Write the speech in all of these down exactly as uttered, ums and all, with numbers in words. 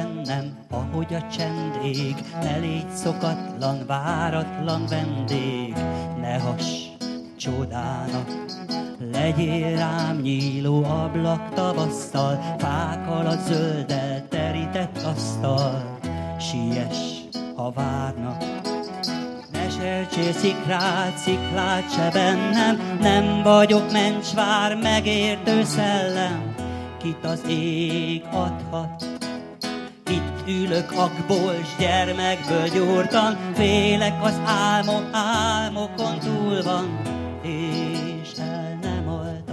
bennem, ahogy a csend ég. Ne légy szokatlan, váratlan vendég, ne hass csodának. Legyél rám nyíló ablak tavasszal, fák alatt zölddel terített asztal. Siess, ha várnak. Ne sertsél szikrát, sziklát se bennem, nem vagyok mencsvár, megértő szellem, kit az ég adhat. Itt ülök akból, s gyermekből gyúrtan, félek az álmom, álmokon túl van, és el nem altat.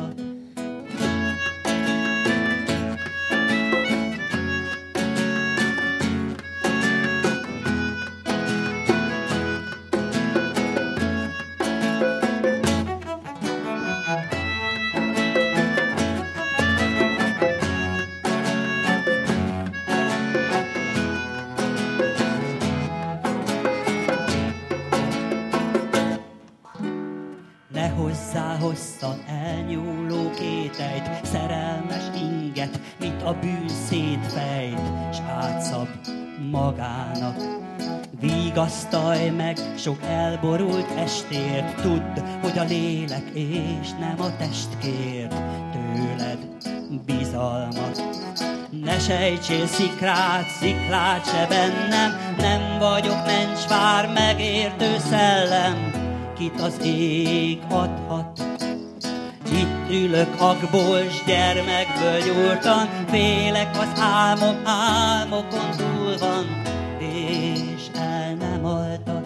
Ne hozzá hosszan elnyúló kételyt, szerelmes inget, mit a bűn szétfejt, s átszab magának. Vigasztalj meg sok elborult estért, tudd, hogy a lélek és nem a test kér tőled bizalmat. Ne sejtsél szikrát, sziklát se bennem, nem vagyok mencsvár, megértő szellem, kit az ég adhat. Itt ülök akból, s gyermekből gyúrtan, félek az álmom, álmokon túl van, és el nem altat.